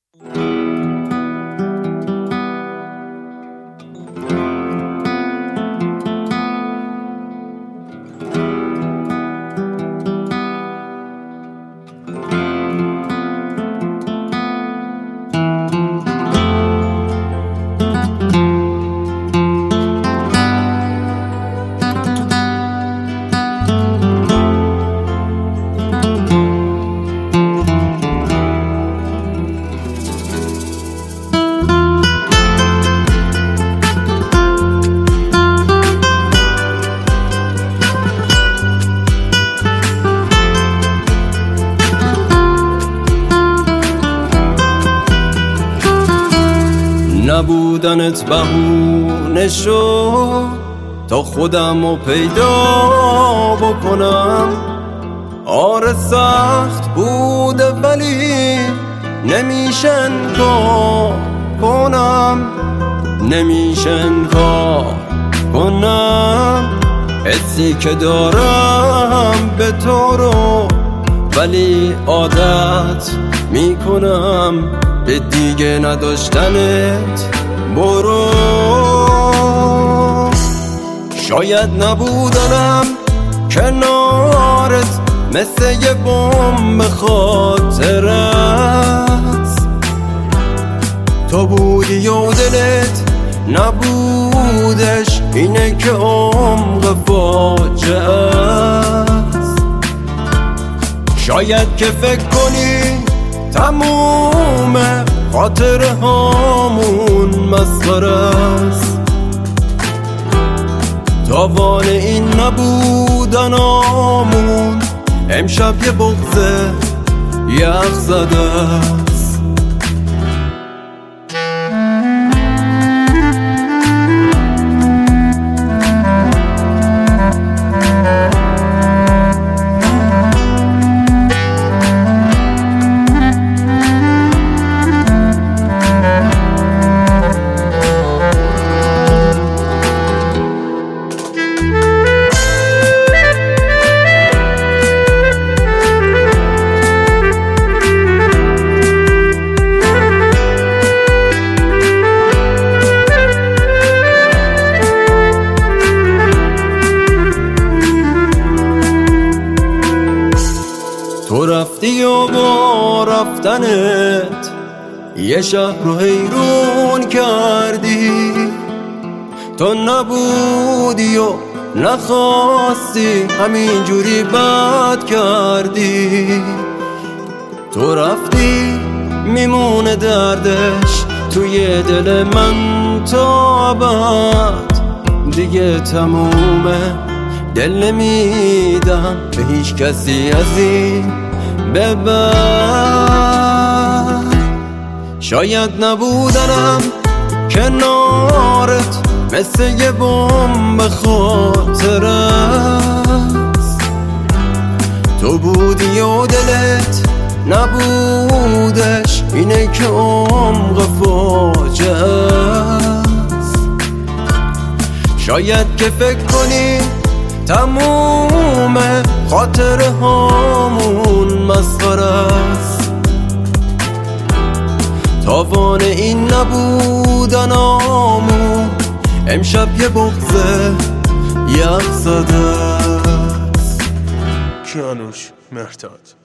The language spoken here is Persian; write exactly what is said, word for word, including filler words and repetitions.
نبودنت بهونه شد تا خودم رو پیدا بکنم. آره سخت بوده ولی نمیشه انکار کنم، نمیشه انکار کنم حسی که دارم به تو رو، ولی عادت میکنم به دیگه نداشتنت. برو شاید نبودنم کنارت مثل یه بمب خاطرت، تو بودی و دلت نبودش، اینه که عمق فاجعه است. شاید که فکر کنی تموم خاطره هامون مسخره است، تاوان این نبودن آمون امشب یه بغض یخ زده است. تو رفتی و با رفتنت یه شهر رو حیرون کردی، تو نبودی و نخواستی همینجوری بد کردی. تو رفتی میمونه دردش توی دل من تا ابد، دیگه تمومه دل نمیدم به هیچ کسی از این به بعد. شاید نبودنم کنارت مثل یه بمب خاطره است، تو بودی و دلت نبودش، اینه که عمق فاجعه است. شاید که فکر کنی تموم خاطره هامون مسخره است، تاوان این نبودن آمون امشب یه بغض یخ زده است. کیانوش مهرداد.